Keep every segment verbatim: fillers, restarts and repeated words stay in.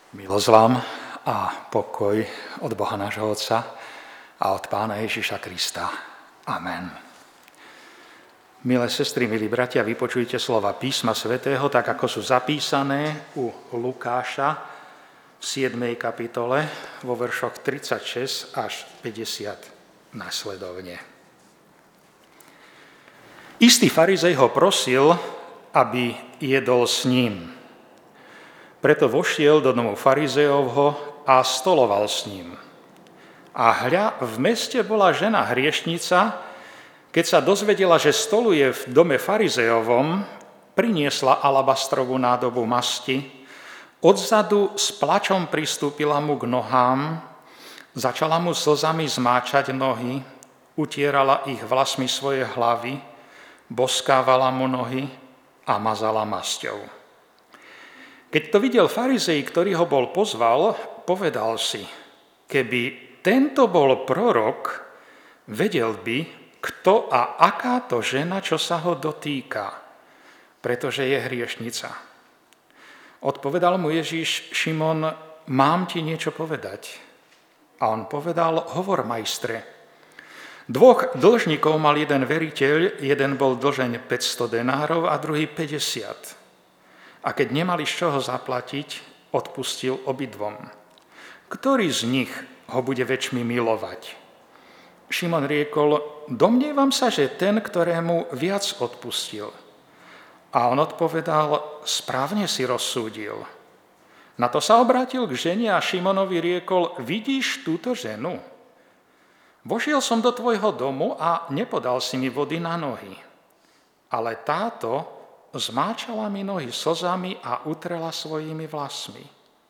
Milosť vám a pokoj od Boha nášho Otca a od Pána Ježiša Krista. Amen. Milé sestry, milí bratia, vypočujte slova písma svätého, tak ako sú zapísané u Lukáša v siedmej kapitole vo veršoch tridsaťšesť až päťdesiat nasledovne. Istý farizej ho prosil, aby jedol s ním. Preto vošiel do domu farizejovho a stoloval s ním. A hľa, v meste bola žena hriešnica, keď sa dozvedela, že stoluje v dome farizejovom, priniesla alabastrovú nádobu masti, odzadu s plačom pristúpila mu k nohám, začala mu slzami zmáčať nohy, utierala ich vlasmi svoje hlavy, boskávala mu nohy a mazala masťou. Keď to videl farizej, ktorý ho bol pozval, povedal si, keby tento bol prorok, vedel by, kto a aká to žena, čo sa ho dotýka, pretože je hriešnica. Odpovedal mu Ježiš: Šimon, mám ti niečo povedať. A on povedal: hovor, majstre. Dvoch dlžníkov mal jeden veriteľ, jeden bol dlžen päťsto denárov a druhý päťdesiat. A keď nemali z čoho zaplatiť, odpustil obidvom. Ktorý z nich ho bude väčšmi milovať? Šimon riekol: domnievam sa, že ten, ktorému viac odpustil. A on odpovedal: správne si rozsúdil. Na to sa obrátil k žene a Šimonovi riekol: vidíš túto ženu? Vošiel som do tvojho domu a nepodal si mi vody na nohy. Ale táto zmáčala mi nohy slzami a utrela svojimi vlasmi.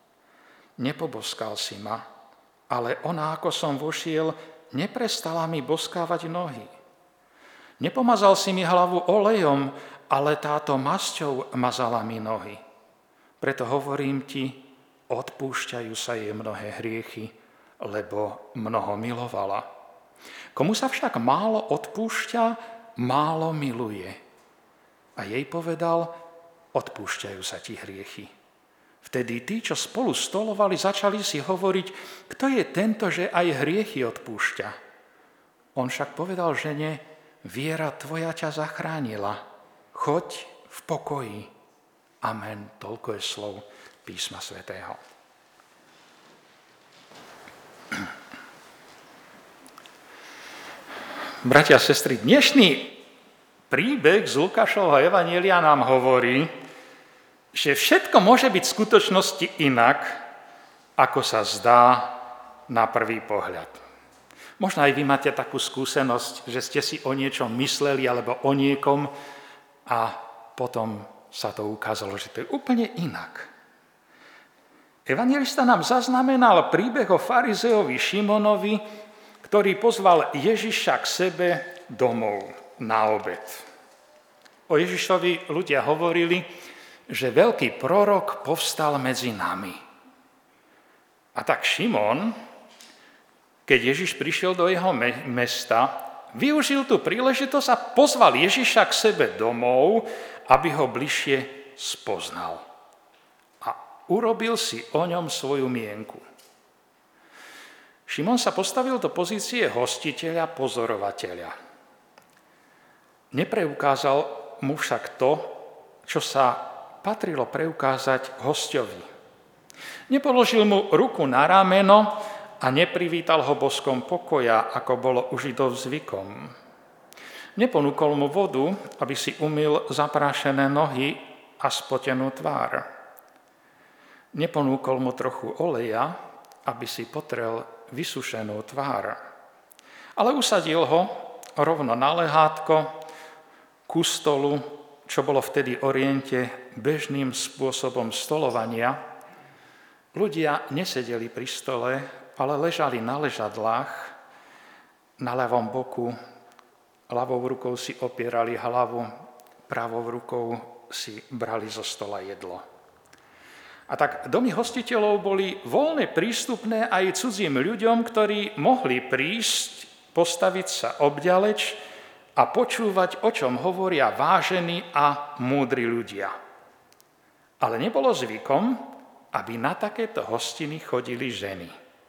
Nepoboskal si ma, ale ona, ako som vošiel, neprestala mi boskávať nohy. Nepomazal si mi hlavu olejom, ale táto masťou mazala mi nohy. Preto hovorím ti, odpúšťajú sa jej mnohé hriechy, lebo mnoho milovala. Komu sa však málo odpúšťa, málo miluje. A jej povedal: odpúšťajú sa ti hriechy. Vtedy tí, čo spolu stolovali, začali si hovoriť: kto je tento, že aj hriechy odpúšťa? On však povedal žene: viera tvoja ťa zachránila. Choď v pokoji. Amen. Toľko je slov písma svätého. Bratia a sestry, dnešný príbeh z Lukášovho evanjelia nám hovorí, že všetko môže byť v skutočnosti inak, ako sa zdá na prvý pohľad. Možno aj vy máte takú skúsenosť, že ste si o niečom mysleli alebo o niekom a potom sa to ukázalo, že to je úplne inak. Evanjelista nám zaznamenal príbeh o farizejovi Šimonovi, ktorý pozval Ježiša k sebe domov na obed. O Ježišovi ľudia hovorili, že veľký prorok povstal medzi nami. A tak Šimon, keď Ježiš prišiel do jeho mesta, využil tú príležitosť a pozval Ježiša k sebe domov, aby ho bližšie spoznal. A urobil si o ňom svoju mienku. Šimon sa postavil do pozície hostiteľa, pozorovateľa. Nepreukázal mu však to, čo sa patrilo preukázať hosťovi. Nepoložil mu ruku na rameno a neprivítal ho boskom pokoja, ako bolo u Židov zvykom. Neponúkol mu vodu, aby si umyl zaprášené nohy a spotenú tvár. Neponúkol mu trochu oleja, aby si potrel vysušenú tvár. Ale usadil ho rovno na lehátko ku stolu, čo bolo vtedy v Oriente bežným spôsobom stolovania. Ľudia nesedeli pri stole, ale ležali na ležadlách, na ľavom boku, ľavou rukou si opierali hlavu, pravou rukou si brali zo stola jedlo. A tak domy hostiteľov boli voľne prístupné aj cudzím ľuďom, ktorí mohli prísť, postaviť sa obďaleč a počúvať, o čom hovoria vážení a múdri ľudia. Ale nebolo zvykom, aby na takéto hostiny chodili ženy.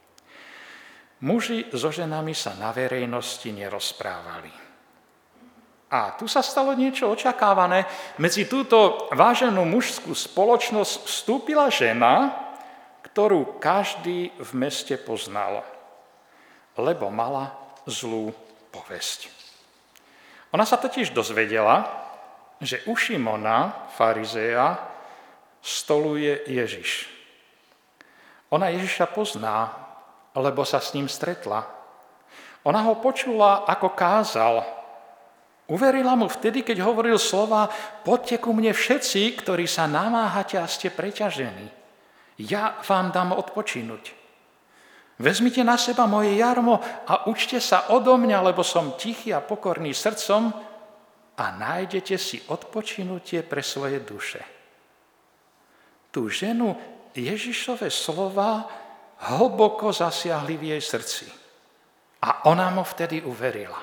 Muži so ženami sa na verejnosti nerozprávali. A tu sa stalo niečo očakávané. Medzi túto váženú mužskú spoločnosť vstúpila žena, ktorú každý v meste poznal, lebo mala zlú povesť. Ona sa totiž dozvedela, že u Šimona, farizeja, stoluje Ježiš. Ona Ježiša pozná, lebo sa s ním stretla. Ona ho počula, ako kázal. Uverila mu vtedy, keď hovoril slova: poďte ku mne všetci, ktorí sa namáhate a ste preťažení. Ja vám dám odpočinuť. Vezmite na seba moje jarmo a učte sa odo mňa, lebo som tichý a pokorný srdcom a nájdete si odpočinutie pre svoje duše. Tú ženu Ježišove slova hlboko zasiahli v jej srdci. A ona mu vtedy uverila.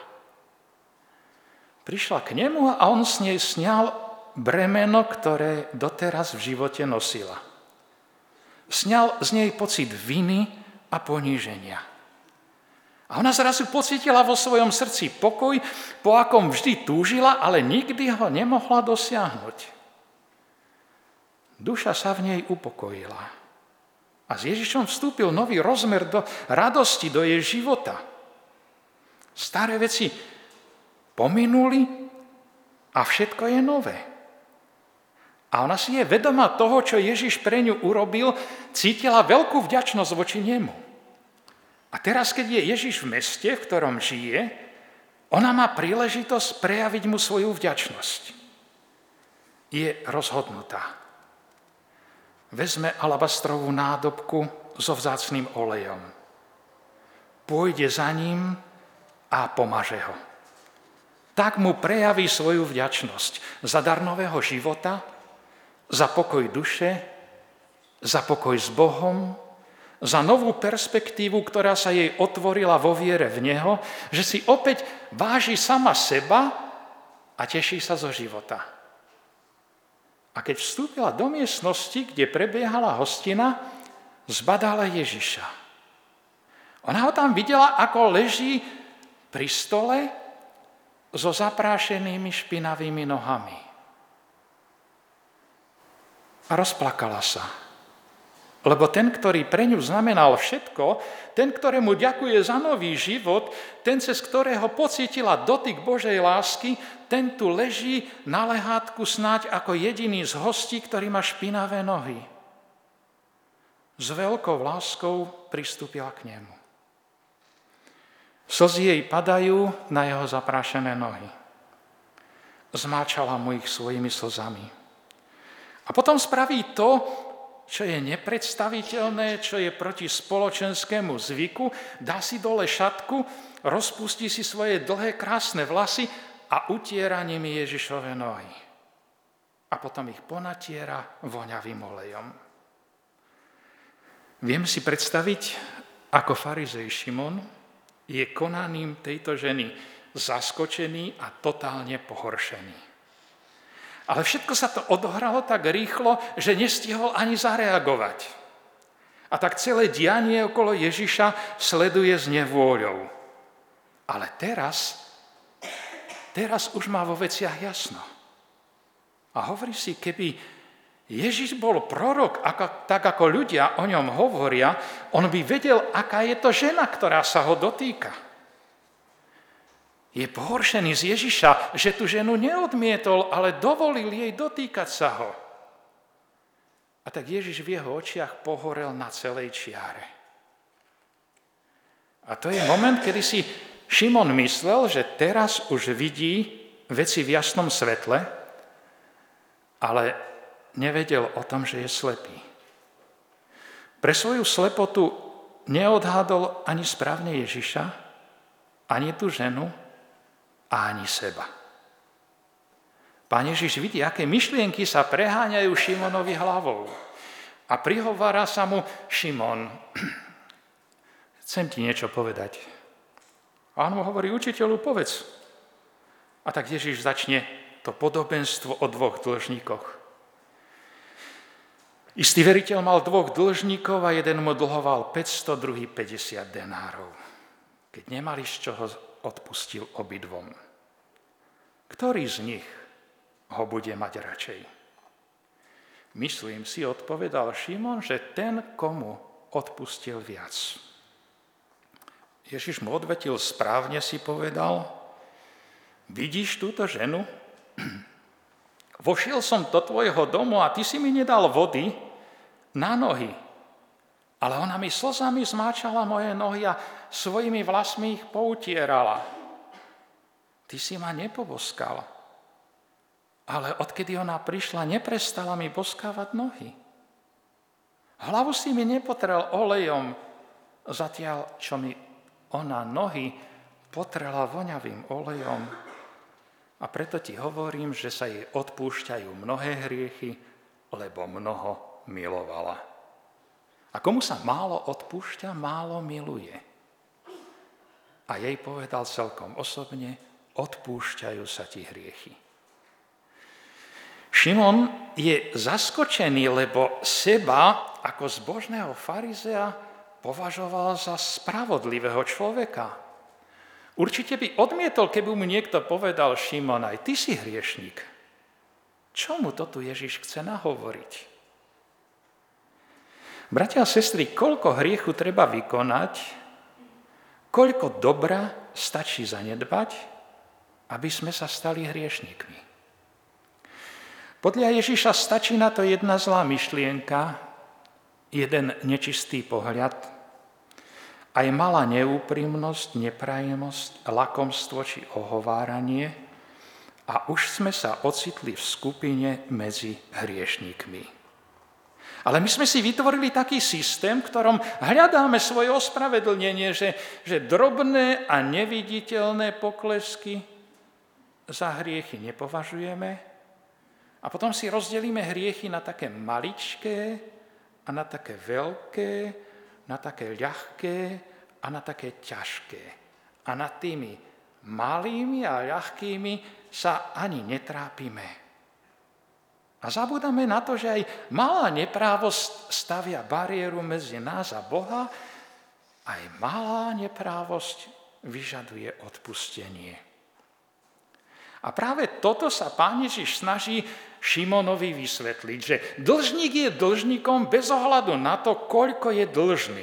Prišla k nemu a on s nej sňal bremeno, ktoré doteraz v živote nosila. Sňal z nej pocit viny a poníženia. A ona zrazu pocítila vo svojom srdci pokoj, po akom vždy túžila, ale nikdy ho nemohla dosiahnuť. Duša sa v nej upokojila. A s Ježišom vstúpil nový rozmer do radosti, do jej života. Staré veci pominuli a všetko je nové. A ona si je vedomá toho, čo Ježiš pre ňu urobil, cítila veľkú vďačnosť voči nemu. A teraz, keď je Ježiš v meste, v ktorom žije, ona má príležitosť prejaviť mu svoju vďačnosť. Je rozhodnutá. Vezme alabastrovú nádobku so vzácnym olejom. Pôjde za ním a pomaže ho. Tak mu prejaví svoju vďačnosť za dar nového života, za pokoj duše, za pokoj s Bohom, za novú perspektívu, ktorá sa jej otvorila vo viere v Neho, že si opäť váži sama seba a teší sa zo života. A keď vstúpila do miestnosti, kde prebiehala hostina, zbadala Ježiša. Ona ho tam videla, ako leží pri stole so zaprášenými špinavými nohami. A rozplakala sa. Lebo ten, ktorý pre ňu znamenal všetko, ten, ktorému ďakuje za nový život, ten, cez ktorého pocítila dotyk Božej lásky, ten tu leží na lehátku snáď ako jediný z hostí, ktorý má špinavé nohy. S veľkou láskou pristúpila k nemu. Slzy jej padajú na jeho zaprášené nohy. Zmáčala mu ich svojimi slzami. A potom spraví to, čo je nepredstaviteľné, čo je proti spoločenskému zvyku, dá si dole šatku, rozpustí si svoje dlhé, krásne vlasy a utiera nimi Ježišove nohy. A potom ich ponatiera voňavým olejom. Viem si predstaviť, ako farizej Šimon je konaním tejto ženy zaskočený a totálne pohoršený. Ale všetko sa to odohralo tak rýchlo, že nestihol ani zareagovať. A tak celé dianie okolo Ježiša sleduje s nevôľou. Ale teraz, teraz už má vo veciach jasno. A hovorí si, keby Ježiš bol prorok, ako, tak ako ľudia o ňom hovoria, on by vedel, aká je to žena, ktorá sa ho dotýka. Je pohoršený z Ježiša, že tú ženu neodmietol, ale dovolil jej dotýkať sa ho. A tak Ježiš v jeho očiach pohorel na celej čiare. A to je moment, kedy si Šimon myslel, že teraz už vidí veci v jasnom svetle, ale nevedel o tom, že je slepý. Pre svoju slepotu neodhádol ani správne Ježiša, ani tú ženu, a ani seba. Pán Ježiš vidí, aké myšlienky sa preháňajú Šimonovi hlavou. A prihovára sa mu: Šimon, chcem ti niečo povedať. A on mu hovorí: učiteľu, povedz. A tak Ježiš začne to podobenstvo o dvoch dlžníkoch. Istý veriteľ mal dvoch dlžníkov a jeden mu dlhoval päťsto, druhý päťdesiat denárov. Keď nemali z čoho, odpustil obidvom. Ktorý z nich ho bude mať radšej? Myslím si, odpovedal Šimon, že ten, komu odpustil viac. Ježiš mu odvetil, správne si povedal, vidíš túto ženu? Vošiel som do tvojho domu a ty si mi nedal vody na nohy, ale ona mi slzami zmáčala moje nohy a svojimi vlasmi ich poutierala. Ty si ma nepoboskal, ale odkedy ona prišla, neprestala mi boskávať nohy. Hlavu si mi nepotrel olejom, zatiaľ čo mi ona nohy potrela voňavým olejom. A preto ti hovorím, že sa jej odpúšťajú mnohé hriechy, lebo mnoho milovala. A komu sa málo odpúšťa, málo miluje. A jej povedal celkom osobne, odpúšťajú sa ti hriechy. Šimon je zaskočený, lebo seba ako zbožného farizea považoval za spravodlivého človeka. Určite by odmietol, keby mu niekto povedal, Šimon, aj ty si hriešnik. Čo mu to tu Ježiš chce nahovoriť? Bratia a sestry, koľko hriechu treba vykonať, koľko dobra stačí zanedbať, aby sme sa stali hriešnikmi. Podľa Ježiša stačí na to jedna zlá myšlienka, jeden nečistý pohľad, aj malá neúprimnosť, neprajemnosť, lakomstvo či ohováranie a už sme sa ocitli v skupine medzi hriešnikmi. Ale my sme si vytvorili taký systém, v ktorom hľadáme svoje ospravedlnenie, že, že drobné a neviditeľné poklesky za hriechy nepovažujeme a potom si rozdelíme hriechy na také maličké a na také veľké, na také ľahké a na také ťažké. A nad tými malými a ľahkými sa ani netrápime. A zabúdame na to, že aj malá neprávosť stavia bariéru medzi nás a Boha, aj malá neprávosť vyžaduje odpustenie. A práve toto sa Pán Ježiš snaží Šimonovi vysvetliť, že dlžník je dlžníkom bez ohľadu na to, koľko je dlžný.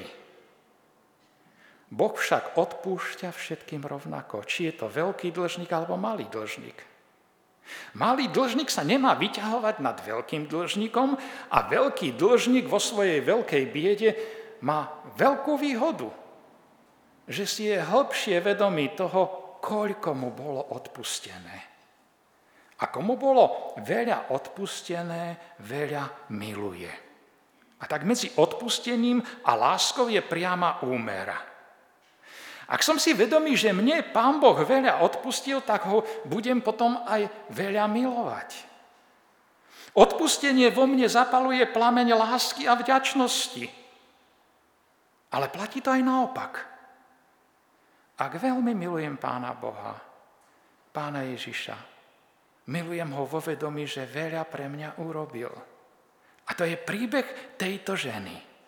Boh však odpúšťa všetkým rovnako, či je to veľký dlžník alebo malý dlžník. Malý dlžník sa nemá vyťahovať nad veľkým dlžníkom a veľký dlžník vo svojej veľkej biede má veľkú výhodu, že si je hlbšie vedomý toho, koľko mu bolo odpustené. A komu bolo veľa odpustené, veľa miluje. A tak medzi odpustením a láskou je priama úmera. Ak som si vedomý, že mne Pán Boh veľa odpustil, tak ho budem potom aj veľa milovať. Odpustenie vo mne zapaluje plameň lásky a vďačnosti. Ale platí to aj naopak. Ak veľmi milujem Pána Boha, Pána Ježiša, milujem ho vo vedomí, že veľa pre mňa urobil. A to je príbeh tejto ženy.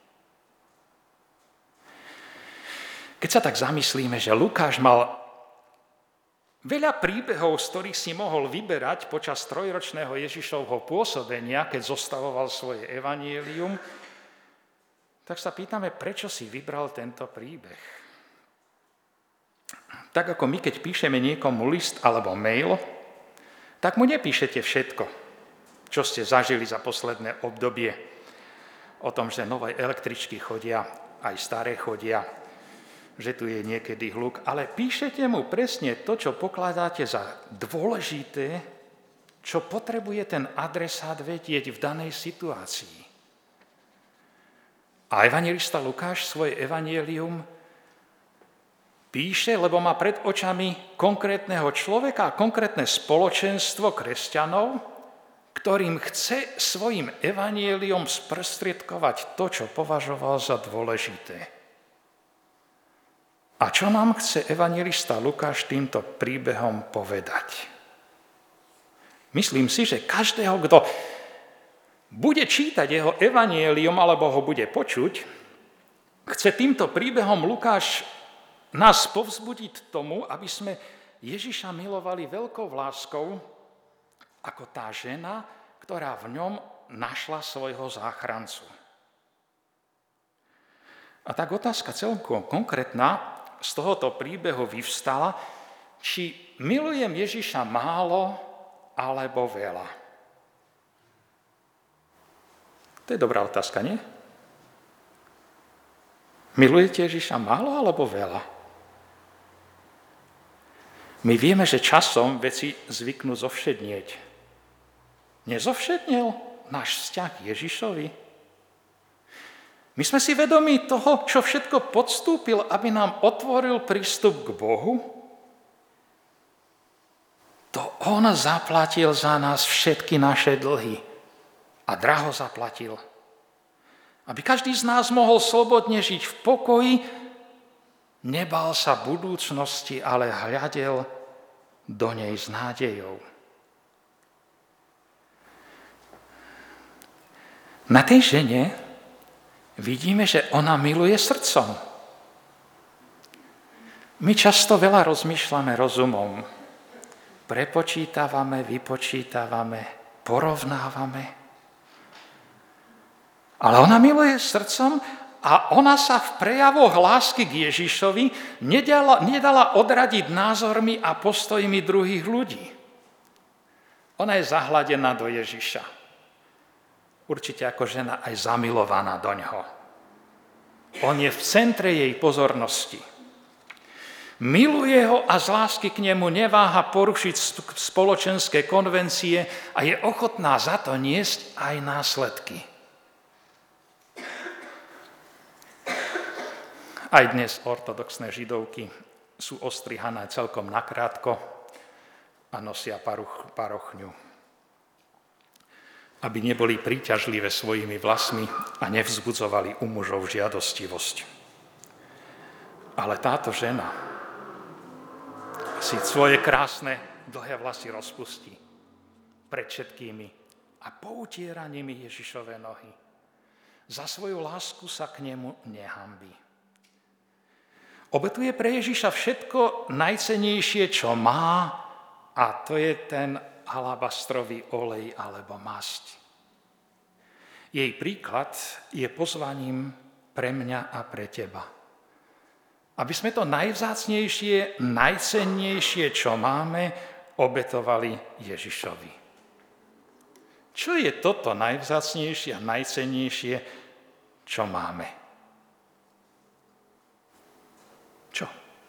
Keď sa tak zamyslíme, že Lukáš mal veľa príbehov, z ktorých si mohol vyberať počas trojročného Ježišovho pôsobenia, keď zostavoval svoje evanjelium, tak sa pýtame, prečo si vybral tento príbeh. Tak ako my, keď píšeme niekomu list alebo mail, tak mu nepíšete všetko, čo ste zažili za posledné obdobie. O tom, že nové električky chodia, aj staré chodia, že tu je niekedy hluk, ale píšete mu presne to, čo pokladáte za dôležité, čo potrebuje ten adresát vedieť v danej situácii. A evanjelista Lukáš svoje evanjelium píše, lebo má pred očami konkrétneho človeka a konkrétne spoločenstvo kresťanov, ktorým chce svojim evanjeliom sprostredkovať to, čo považoval za dôležité. A čo nám chce evanjelista Lukáš týmto príbehom povedať? Myslím si, že každého, kto bude čítať jeho evanjelium alebo ho bude počuť, chce týmto príbehom Lukáš nás povzbudiť tomu, aby sme Ježiša milovali veľkou láskou ako tá žena, ktorá v ňom našla svojho záchrancu. A tak otázka celkom konkrétna z tohoto príbehu vyvstala, či milujem Ježiša málo alebo veľa. To je dobrá otázka, nie? Milujete Ježiša málo alebo veľa? My vieme, že časom veci zvyknú zovšednieť. Nezovšednil náš vzťah k Ježišovi? My sme si vedomí toho, čo všetko podstúpil, aby nám otvoril prístup k Bohu? To on zaplatil za nás všetky naše dlhy. A draho zaplatil. Aby každý z nás mohol slobodne žiť v pokoji, nebal sa budúcnosti, ale hľadel do nej s nádejou. Na tej žene vidíme, že ona miluje srdcom. My často veľa rozmýšľame rozumom. Prepočítavame, vypočítavame, porovnávame. Ale ona miluje srdcom a ona sa v prejavoch lásky k Ježišovi nedala, nedala odradiť názormi a postojmi druhých ľudí. Ona je zahladená do Ježiša. Určite ako žena aj zamilovaná do ňoho. On je v centre jej pozornosti. Miluje ho a z lásky k nemu neváha porušiť spoločenské konvencie a je ochotná za to niesť aj následky. Aj dnes ortodoxné židovky sú ostrihané celkom nakrátko a nosia paruch, parochňu, aby neboli príťažlivé svojimi vlasmi a nevzbudzovali u mužov žiadostivosť. Ale táto žena si svoje krásne dlhé vlasy rozpustí pred všetkými a poutiera nimi Ježišove nohy. Za svoju lásku sa k nemu nehanbí. Obetuje pre Ježiša všetko najcennejšie, čo má, a to je ten alabastrový olej alebo masť. Jej príklad je pozvaním pre mňa a pre teba. Aby sme to najvzácnejšie, najcennejšie, čo máme, obetovali Ježišovi. Čo je toto najvzácnejšie a najcennejšie, čo máme? Čo?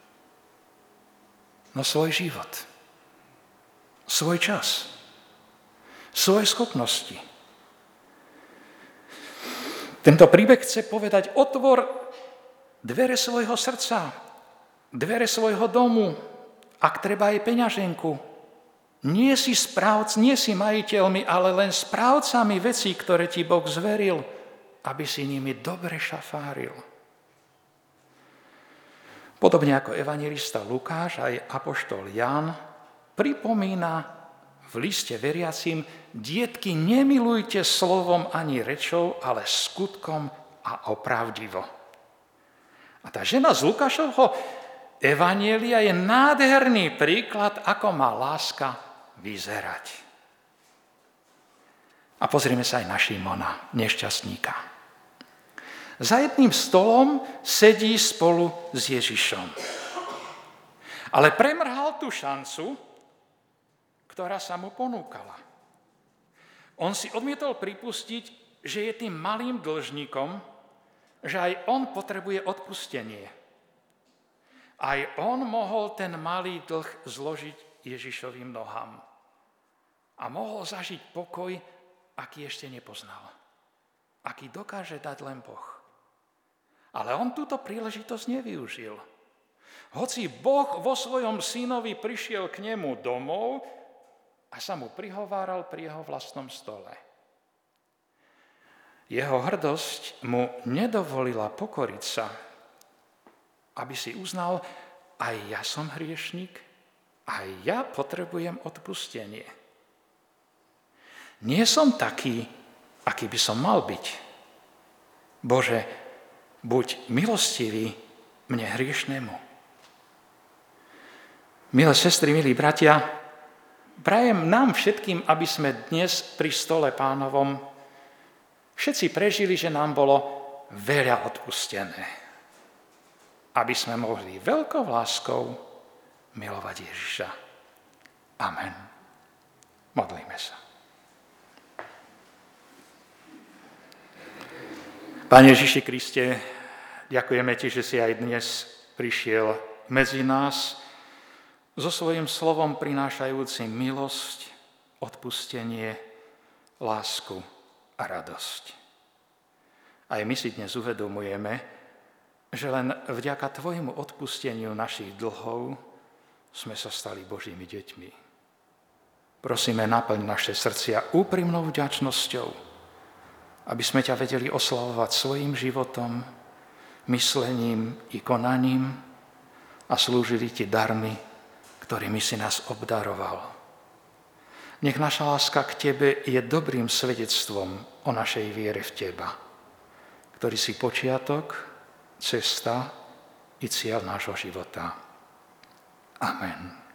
No svoj život, svoj čas, svoje schopnosti. Tento príbeh chce povedať, otvor dvere svojho srdca, dvere svojho domu, ak treba aj peňaženku. Nie si správc, nie si majiteľmi, ale len správcami vecí, ktoré ti Boh zveril, aby si nimi dobre šafáril. Podobne ako evanjelista Lukáš, aj apoštol Ján pripomína v liste veriacim, dietky, nemilujte slovom ani rečou, ale skutkom a opravdivo. A tá žena z Lukášovho evanjelia je nádherný príklad, ako má láska vyzerať. A pozrime sa aj na Šimona, nešťastníka. Za jedným stolom sedí spolu s Ježišom. Ale premrhal tú šancu, ktorá sa mu ponúkala. On si odmietol pripustiť, že je tým malým dlžníkom, že aj on potrebuje odpustenie. Aj on mohol ten malý dlh zložiť Ježišovým nohám. A mohol zažiť pokoj, aký ešte nepoznal. Aký dokáže dať len Boh. Ale on túto príležitosť nevyužil. Hoci Boh vo svojom synovi prišiel k nemu domov a sa mu prihováral pri jeho vlastnom stole. Jeho hrdosť mu nedovolila pokoriť sa, aby si uznal, aj ja som hriešnik, aj ja potrebujem odpustenie. Nie som taký, aký by som mal byť. Bože, buď milostivý mne hriešnemu. Milé sestry, milí bratia, prajem nám všetkým, aby sme dnes pri stole Pánovom všetci prežili, že nám bolo veľa odpustené. Aby sme mohli veľkou láskou milovať Ježiša. Amen. Modlíme sa. Pane Ježiši Kriste, ďakujeme Ti, že si aj dnes prišiel medzi nás so svojím slovom prinášajúcim milosť, odpustenie, lásku a radosť. Aj my si dnes uvedomujeme, že len vďaka Tvojmu odpusteniu našich dlhov sme sa stali Božími deťmi. Prosíme, naplň naše srdcia úprimnou vďačnosťou, aby sme ťa vedeli oslavovať svojim životom, myslením i konaním a slúžili Ti darmi, ktorými si nás obdaroval. Nech naša láska k Tebe je dobrým svedectvom o našej viere v Teba, ktorý si počiatok, cesta i cieľ nášho života. Amen.